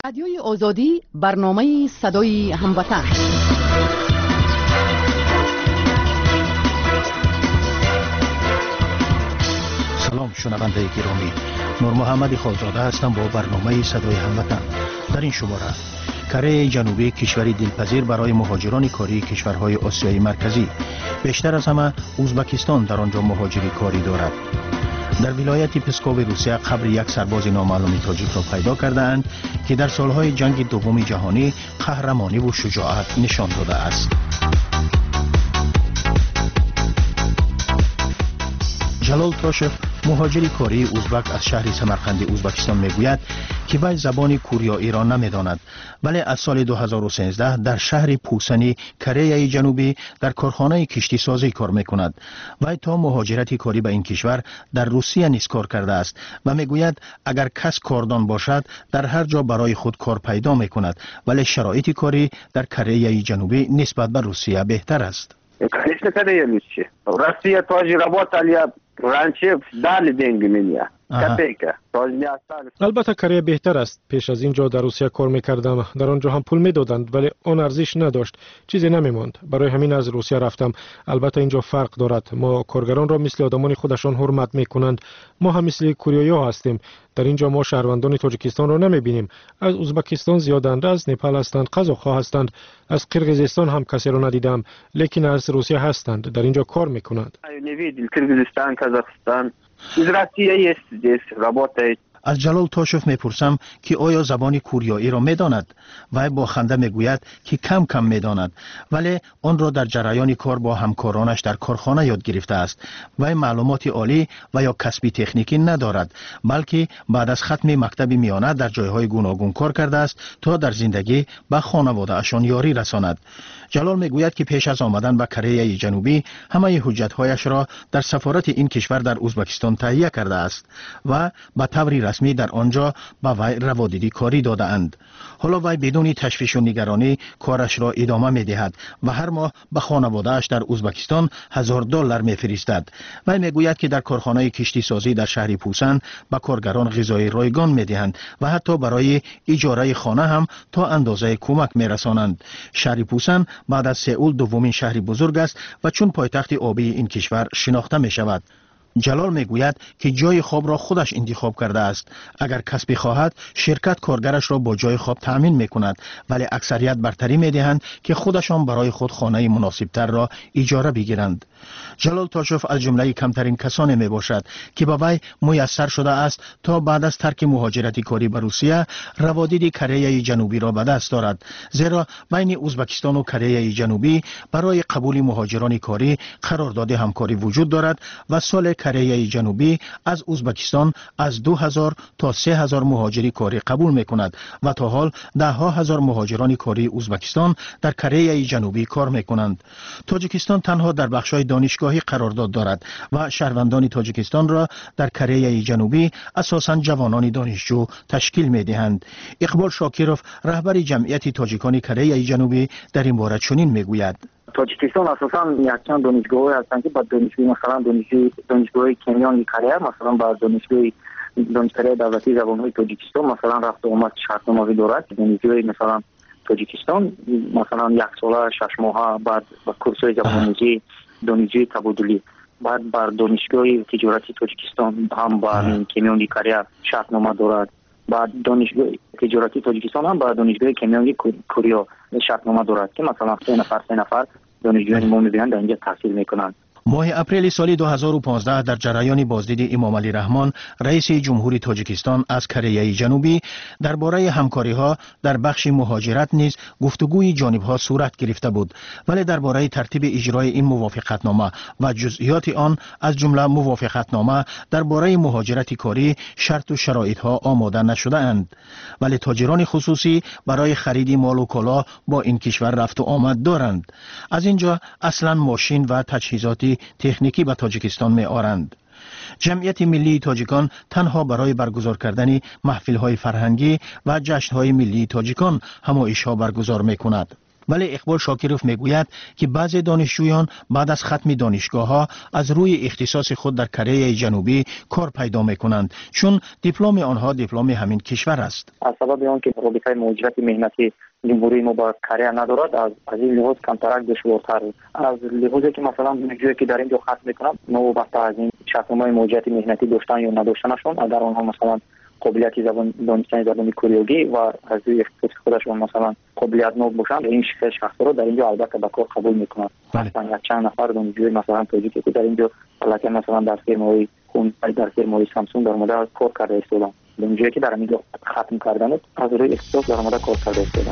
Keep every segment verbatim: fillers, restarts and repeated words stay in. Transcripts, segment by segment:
رادیوی آزادی، برنامه صدای هموطن. سلام شنونده گرامی، نور محمد خالزاده هستم با برنامه صدای هموطن. در این شماره کره جنوبی کشوری دلپذیر برای مهاجران کاری کشورهای آسیای مرکزی، بیشتر از همه ازبکستان در آنجا مهاجری کاری دارد. در ولایت پسکو روسیه قبر یک سرباز نامعلوم تاجیک را پیدا کردند که در سالهای جنگ دوم جهانی قهرمانی و شجاعت نشان داده است. جلال تاشف مهاجری کاری ازبک از شهر سمرقند ازبکستان میگوید که وی زبان کوریایی را نمیداند، ولی از سال دو هزار و سیزده در شهر پوسنی کره جنوبی در کارخانه کشتی سازی کار میکند. وی تا مهاجرت کاری به این کشور در روسیه نیز کار کرده است و میگوید اگر کس کاردان باشد در هر جا برای خود کار پیدا میکند، ولی шароити کاری در کره جنوبی نسبت به روسیه بهتر است. Конечно, Корея лучше. Россия тоже работали, раньше дали деньги мне. Копейка. Тоже не остались. البته کره بهتر است. پیش از اینجا در روسیه کار میکردم، در آنجا هم پول میدادند ولی آن ارزش نداشت، چیزی نمیماند. برای همین از روسیه رفتم. البته اینجا فرق دارد، ما کارگران را مثل آدمان خودشان حرمت میکنند، ما هم مثل کوریایی ها هستیم. در اینجا ما شهروندان تاجیکستان را نمیبینیم، از ازبکستان زیادند، از نپال هستند، قزاق‌ها هستند، از قرقیزستان هم کسی را ندیدم، لیکن از روسیه هستند، در اینجا کار میکنند. Кыргызстан, Казахстан. Из России есть здесь, работает. از جلال تاشف میپرسم که آیا زبان کوریایی را میداند؟ وی با خنده میگوید که کم کم میداند، ولی آن را در جریان کار با همکارانش در کارخانه یاد گرفته است. وی معلومات عالی و یا کسبی تکنیکی ندارد، بلکه بعد از ختم مکتب میانه در جایهای گوناگون کار کرده است تا در زندگی به خانواده اشان یاری رساند. جلال میگوید که پیش از آمدن به کره جنوبی همه حجت‌هایش را در سفارت این کشور در ازبکستان تهیه کرده است و به طور رسمی در آنجا به وی روادیدی کاری داده اند. حالا وی بدون تشویش و نگرانی کارش را ادامه می دهد و هر ماه به خانواده‌اش در ازبکستان هزار دلار می فرستد. وی میگوید که در کارخانه کشتی سازی در شهر پوسن به کارگران غذای رایگان می دهند و حتی برای اجاره خانه هم تا اندازه کمک می رسانند. شهر پوسن بعد از سئول دومین شهر بزرگ است و چون پایتخت آبی این کشور شناخته می شود. جلال میگوید که جای خواب را خودش انتخاب کرده است. اگر کسبی خواهد شرکت کارگرش را با جای خواب تأمین میکند، ولی اکثریت برتری میدهند که خودشان برای خود خانه مناسب تر را اجاره بگیرند. جلال تاشف از جمله کمترین کسانی می باشد که به وی میسر شده است تا بعد از ترک مهاجرت کاری به روسیه روادید کره جنوبی را به دست دارد، زیرا بین ازبکستان و کره جنوبی برای قبول مهاجران کاری قرارداد همکاری وجود دارد و سال کره جنوبی از ازبکستان از دو هزار تا سه هزار مهاجری کاری قبول می کند و تا حال ده ها هزار مهاجران کاری ازبکستان در کره جنوبی کار می کنند. تاجیکستان تنها در بخش‌های دانشگاهی قرارداد دارد و شهروندان تاجیکستان را در کره جنوبی اساساً جوانان دانشجو تشکیل می دهند. اقبال شاکیروف رهبر جمعیت تاجیکان کره جنوبی در این باره چنین می گوید: تاجیکستان اساساً یکچند دانشگاه‌هایی هستند که با دانشگاه مثلا دانشگاه دانشگاه کنیان کره، مثلا با دانشگاه دانشگاه دولتی زبان‌های تاجیکستان مثلا رفت و آمد شرطنامه‌ای دارد. دانشگاه مثلا تاجیکستان مثلا یک ساله شش ماهه بعد با کورس‌های زبان‌آموزی دانشجوی تبادلی، بعد بر دانشگاه تجارتی تاجیکستان هم با کمیونی کره شرطنامه دارد. بعد دانشگاه تجارتی تاجیکستان هم با دانشگاه کمیونی کوریا شرطنامه دارد که مثلا سه نفر سه نفر دانشجویان ما می‌بینند در اینجا تحصیل میکنند. ماه اپریل سال دو هزار و پانزده در جریان بازدید امام علی رحمان رئیس جمهوری تاجیکستان از کره جنوبی درباره همکاری‌ها در بخش مهاجرت نیز گفتگوی جانب‌ها صورت گرفته بود، ولی درباره ترتیب اجرای این موافقتنامه و جزئیات آن از جمله موافقتنامه درباره مهاجرت کاری شرط و شرایط‌ها آماده نشده اند. ولی تاجران خصوصی برای خرید مال و کالا با این کشور رفت و آمد دارند. از اینجا اصلاً ماشین و تجهیزات تکنیکی به تاجیکستان می آرند. جمعیت ملی تاجیکان تنها برای برگزار کردن محفل‌های فرهنگی و جشن‌های ملی تاجیکان همایش‌ها برگزار می‌کند. ولی اقبال شاکروف میگوید که بعضی دانشجویان بعد از ختم دانشگاه ها از روی اختصاص خود در کره جنوبی کار پیدا میکنند، چون دیپلم آنها دیپلم همین کشور است. از سبب آنکه رابطه مهاجرت مهنتی جمهوری ما با کره ندارد، از از این لحاظ کمترک دشوارتر از لحاظی که مثلا دانشجویی که در اینجا ختم میکنند نوبت از این شرطنامه مهاجرت مهنتی داشتن یا نداشتنشون، اگر آنها مثلا قابلیت زبان دانستن زبان کوریایی و از روی اختصاص خودشون مثلا قابلیت نو باشند، این شخص رو در اینجا البته به کار قبول میکنند. مثلا چند نفر دانشجوی مثلا تاجیکی که در اینجا البته مثلا در فیرمای خون در فیرمای سامسونگ در مورد کار کرده استودن، دانشجویی که در اینجا ختم کردن از روی اختصاص در مورد کار کرده استودن.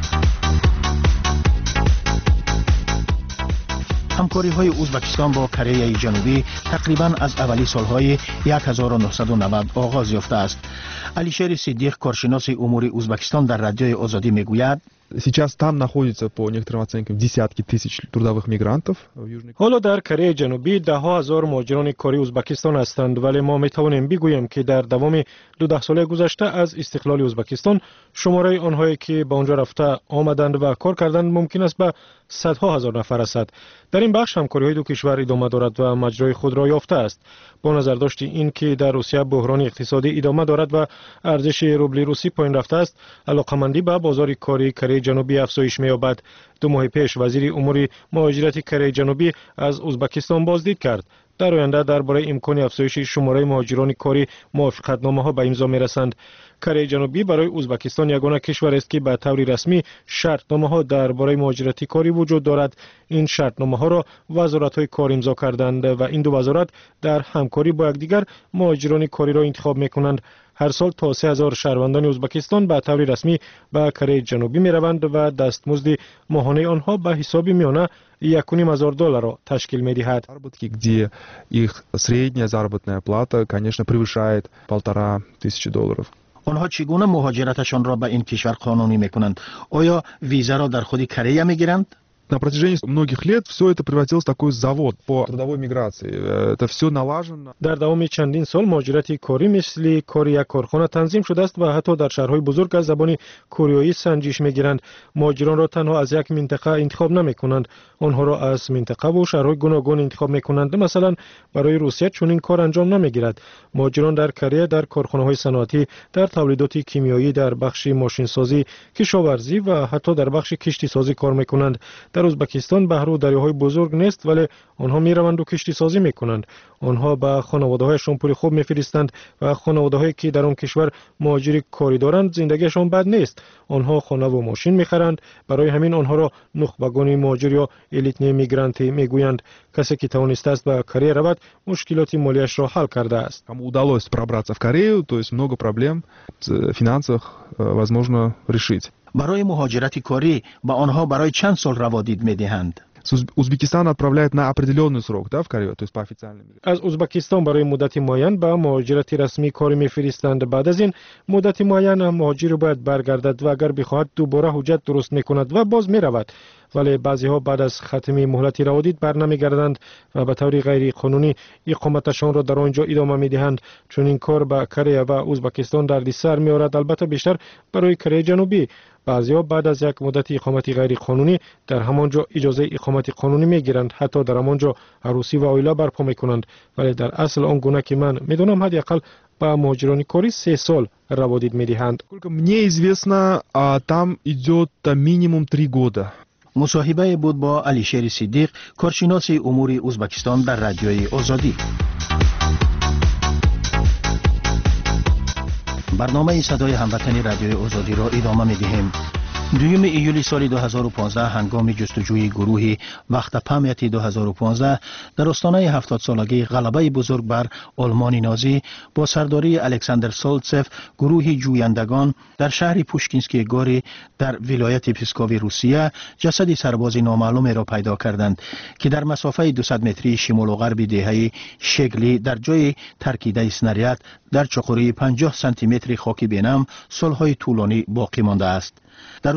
همکاری های ازبکستان با کره جنوبی تقریبا از اولی سالهای هزار و نهصد و نود آغاز یافته است. علیشیر صدیق، کارشناس امور ازبکستان در رادیوی آزادی میگوید Сейчас там находится по некоторым оценкам десятки тысяч трудовых мигрантов в Южной. حالا در کره جنوبی ده ها هزار مهاجران کاری ازبکستان هستند، ولی ما میتوانیم بگوییم که در دوام دو ساله گذشته از استقلال ازبکستان شماره آنهایی که به آنجا رفته آمدند و کار کردند ممکن است به صدها هزار نفر رسد. در این بخش همکاری های دو کشور ادامه دارد و مجرای خود را یافته است. با نظر داشت این که در روسیه بحران اقتصادی ادامه دارد و ارزش روبل روسی پایین رفته است، علاقمندی به بازار کاری کره جنوبی افزایش می‌یابد. دو ماه پیش وزیر امور مهاجرت کره جنوبی از ازبکستان بازدید کرد. در آینده درباره امکان افزایش شماره مهاجران کاری موافقتنامه‌ها به امضا می‌رسند. کره جنوبی برای ازبکستان یگانه کشور است که به طور رسمی شرطنامه‌ها درباره مهاجرت کاری وجود دارد. این شرطنامه‌ها را وزارت‌های کار امضا کردند و این دو وزارت در همکاری با یکدیگر مهاجران کاری را انتخاب می‌کنند. هر سال تا سه هزار شهروندان ازبکستان به طور رسمی به کره جنوبی می‌روند و دستمزد ماهانه آنها به حساب میانه یک و نیم هزار دلار را تشکیل می‌دهد. Где их средняя заработная плата, конечно, превышает полтора тысячи долларов. آنها چگونه مهاجرتشان را به این کشور قانونی میکنند؟ آیا ویزا را در خود کره میگیرند؟ На протяжении многих лет все это превратилось в такой завод по трудовой миграции. Это все налажено. در دوام چندین سال مهاجرت کاری مثل کار یک کارخانه تنظیم شده است و حتی در شهرهای بزرگ از زبان کوریایی سنجش میگیرند. مهاجران را تنها از یک منطقه انتخاب نمیکنند، آنها را از منطقه و شهرهای گوناگون انتخاب میکنند. مثلا برای روسیه چون این کار انجام نمیگیرد. مهاجران در کره در کارخانه‌های صنعتی، در تولیدات کیمیایی، در بخش ماشین سازی، کشاورزی و حتی در بخش کشتی سازی کار میکنند. در ازبکستان بحر و دریاهای بزرگ نیست، ولی آنها میروند و کشتی سازی میکنند. آنها به خانواده‌هایشان پول خوب میفرستند و خانواده‌هایی که در آن کشور مهاجر کاری دارند زندگیشان بد نیست. آنها خانه و ماشین میخرند. برای همین آنها را نخبگان مهاجر یا الیتنی میگرانت میگویند. کسی که توانسته است به کره رود مشکلات مالیش را حل کرده است. Кому удалось пробраться в Корею, то есть много проблем в финансах возможно решить. برای مهاجرت کاری به آنها برای چند سال روادید میدهند؟ Узбекистан отправляет на определенный срок, да, в Корею, то есть по официальным. از ازبکستان برای مدت معین به مهاجرت رسمی کاری میفرستند. بعد از این مدت معین مهاجر باید برگردد و اگر بخواهد دوباره حجت درست میکند و باز میرود. ولی بعضی ها بعد از ختم مهلت روادید برنمیگردند و به طور غیر قانونی اقامتشان را در آنجا ادامه میدهند. چون این کار به کره و ازبکستان دردسر میآورد، البته بیشتر برای کره جنوبی. بعضی ها بعد از یک مدت اقامت غیر قانونی در همانجا اجازه اقامت قانونی میگیرند، حتی در همانجا عروسی و عائله برپا میکنند. ولی در اصل آن گونه که من میدونم حداقل به مهاجران کاری سه سال روادید میدهند. Сколько мне известно, там идет минимум три года. مصاحبه بود با علیشیر صدیق، کارشناس امور ازبکستان در رادیوی آزادی. برنامه صدای هموطنی رادیوی آزادی را ادامه می‌دهیم. دوم ایولی سال دو هزار و پانزده هنگام جستجوی گروهی وقت پامیتی دو هزار و پانزده در آستانه هفتاد سالگی غلبه بزرگ بر آلمان نازی با سرداری الکساندر سولتسف، گروهی جویندگان در شهر پوشکینسکی گوری در ولایت پسکوی روسیه جسد سربازی نامعلوم را پیدا کردند که در مسافه دویست متری شمال و غرب دهه شگلی در جای ترکیده اسنریات در چقوری پنجاه سانتی متری خاکی بینم سالهای طولانی باقی مانده است. در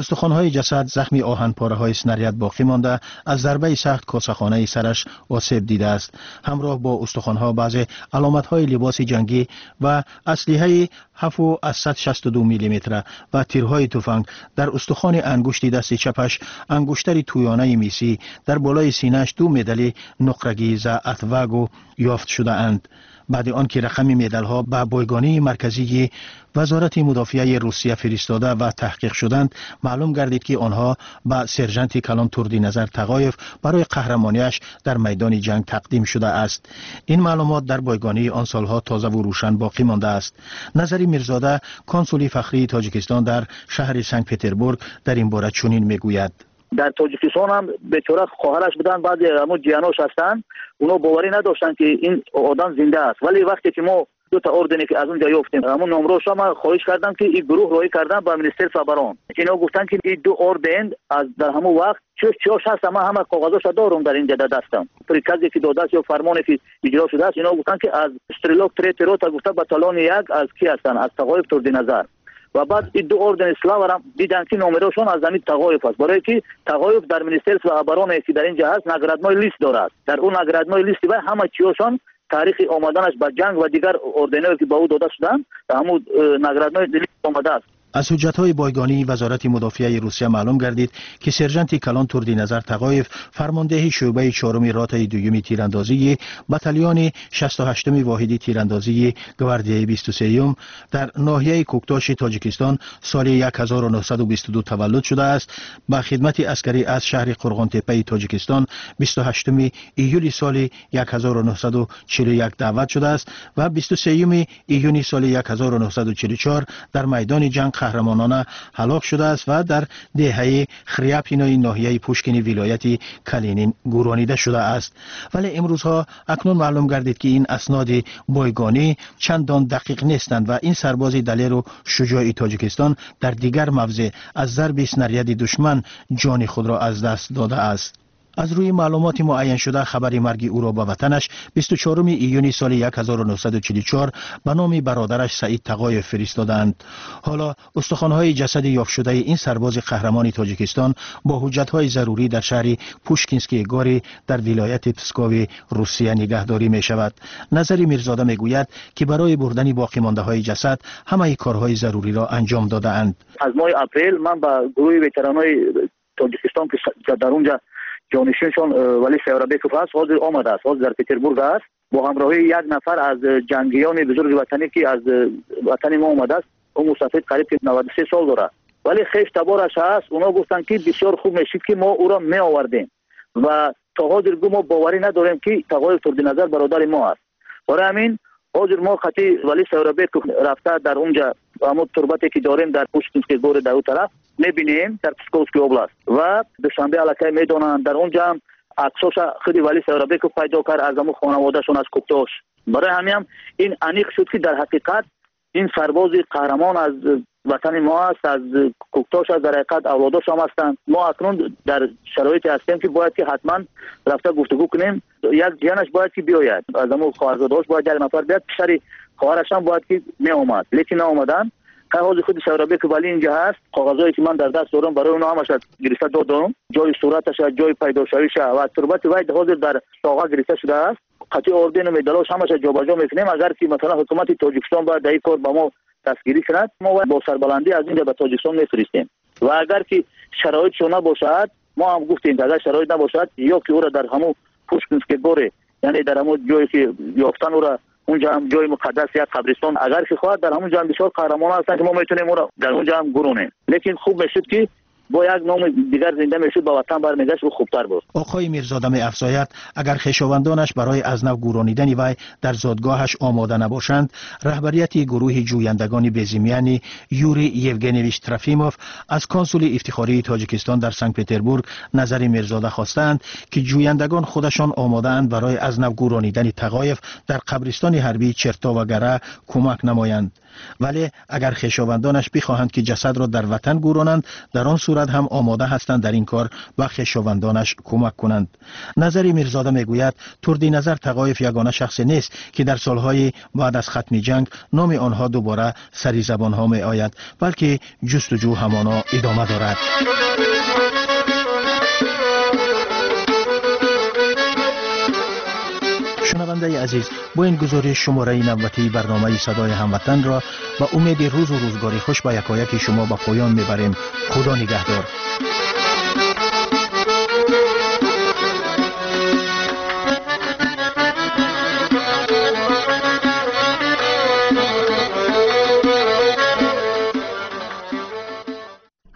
استخوان‌های جسد زخمی آهن‌پاره‌های اسنریت باقی مانده از ضربه سخت کاسه‌خانه سرش آسیب دیده است. همراه با استخوان‌ها بعضی علامت‌های لباس جنگی و اسلحه هفت و صد و شصت و دو میلیمتر و تیرهای تفنگ در استخوان انگشت دست چپش، انگشتر تویانه میسی در بالای سینه‌اش دو مدال نقرگی ز اتواگو یافت شده اند. بعد آنکه رقم مدال ها به بایگانی مرکزی وزارت مدافعه روسیه فرستاده و تحقیق شدند، معلوم گردید که آنها به سرژانت کلان توردی نظر تقایف برای قهرمانیش در میدان جنگ تقدیم شده است. این معلومات در بایگانی آن سالها تازه و روشن باقی مانده است. نظری میرزاده، کنسول فخری تاجیکستان در شهر سنت پترزبورگ، در این باره چنین میگوید: در تاجیکستان هم بیچاره خواهرش بودن، بعد همون جیانوش هستن، اونا باوری نداشتن که این آدم زنده است. ولی وقتی که ما دو تا اردنی که از اونجا یافتیم، همون نمروش ما خواهش کردم که این گروه روی کردن با منیستر فبران، اینا گفتن که این دو اردن از در همون وقت چه چاش هست، ما همه کاغذاش دارم در اینجا دستم، پریکازی که داده است یا فرمانی که اجرا شده است. اینا گفتن که از استرلوک تریترو تا گفته باتالون یک از کی هستن، از تقایف توردی نظر. و بعد این دو اردن اسلاو هم دیدن که نمرهشون از زمین تقایف است، برای که تقایف در منیسترسو ابران که در اینجا هست نگرادمای لیست دارد. در اون نگرادمای لیست و همه چیشون تاریخ آمدنش به جنگ و دیگر اردنایی که با او داده شدن همون نگرادمای لیست آمده است. از حجت‌های بایگانی وزارت مدافعه روسیه معلوم گردید که سرژانت کلان توردی نظر تقایف، فرمانده شعبه چهارم راتای دوم تیراندازی بتالیون شصت و هشتم واحد تیراندازی گواردیای بیست و سه در ناحیه کوکتاش تاجیکستان سال هزار و نهصد و بیست و دو تولد شده است. با خدمت عسکری از شهر قرغان تپه تاجیکستان بیست و هشتم ایول سال هزار و نهصد و چهل و یک دعوت شده است و بیست و سه ایون سال هزار و نهصد و چهل و چهار در میدان جنگ قهرمانانه هلاک شده است و در دهه خریاپینای ناحیه پوشکین ولایت کالینین گورانیده شده است. ولی امروزها اکنون معلوم گردید که این اسناد بایگانی چندان دقیق نیستند و این سرباز دلیر و شجاع تاجیکستان در دیگر موضع از ضرب اسنریت دشمن جان خود را از دست داده است. از روی معلومات معین شده خبر مرگ او را به وطنش بیست و چهارم ایون سال هزار و نهصد و چهل و چهار به نام برادرش سعید تقایف فرستادند. حالا استخوان‌های جسد یافت شده این سرباز قهرمان تاجیکستان با حجت‌های ضروری در شهر پوشکینسکی گاری در ولایت پسکو روسیه نگهداری می شود. نظری میرزاده می گوید که برای بردن باقی مانده های جسد همه کارهای ضروری را انجام داده اند. از ماه اپریل من با گروه وترانای تاجیکستان که در اونجا جانشینشون ولی سیاربکوف است حاضر آمده است، حاضر در پترزبورگ است با همراهی یک نفر از جنگیان بزرگ وطنی که از وطن ما آمده است. اون مسافر قریب نود و سه سال داره ولی خیش تبارش هست. اونا گفتن که بسیار خوب میشید که ما او را می آوردیم و تا حاضر گو ما باوری نداریم که تقایف توردی نظر برادر ما است. برای همین حاضر ما خطی ولی سیاربکوف رفته در اونجا همون تربتی که داریم در پوشکینسکی گور در اون طرف میبینیم در پسکووسکی اوبلاست و دوشنبه علاقه میدونن در اونجا هم عکساش خودی ولی سیاربکوف پیدا کرد از همون خانوادهشون از کوکتاش. برای همین هم این انیق شد که در حقیقت این سرباز قهرمان از وطن ما است، از کوکتاش از در حقیقت اولاداش هم هستند. ما اکنون در شرایطی هستیم که باید که حتما رفته گفتگو کنیم. یک جانش باید که بیاید از همون خواهرزادهاش باید یک نفر بیاد، پسر خواهرش هم باید که می اومد لیکن ناومدن. کاغذ خود سیاربکوف ولی اینجا هست، کاغذایی که من در دست دارم برای اونها همش گرفته دادم، جای صورتش جای پیداشویش و تربت وای حاضر در کاغذ گرفته شده است. قطعی اردن و مدالش همش جابجا میکنیم. اگر که مثلا حکومت تاجیکستان باید در این کار با ما دستگیری کند ما با سربلندی از اینجا به تاجیکستان میفرستیم و اگر که شرایط شونه باشد ما هم گفتیم اگر شرایط نباشد یا که او را در همون پوشکینسکی گوره یعنی در همون جایی که یافتن او را اونجا هم جای مقدس یا قبرستان اگر که خواهد در همونجا هم بسیار قهرمان هستن که ما میتونیم او را در اونجا هم گرونیم. لیکن خوب میشد که با یک نام دیگر زنده میشد با وطن برمیگشت و خوبتر بود. آقای میرزاده می افزاید اگر خویشاوندانش برای از نو گورانیدن وی در زادگاهش آماده نباشند، رهبریت گروه جویندگان بزیمیانی یوری یوگنیویچ ترافیموف از کنسول افتخاری تاجیکستان در سنت پترزبورگ نظر میرزاده خواستند که جویندگان خودشان آماده اند برای از نو گورانیدن تقایف در قبرستان حربی چرتا و گره کمک نمایند. ولی اگر خویشاوندانش بخواهند که جسد را در وطن گورانند، در آن صورت صورت هم آماده هستند در این کار و خویشاوندانش کمک کنند. نظری میرزاده میگوید تردی نظر تقایف یگانه شخص نیست که در سالهای بعد از ختم جنگ نام آنها دوباره سری زبان ها می آید، بلکه جستجو همانا ادامه دارد. شنونده عزیز، با این گزارش شماره نوبتی برنامه صدای هموطن را با امید روز و روزگاری خوش به یکایک شما به پایان میبریم. خدا نگهدار.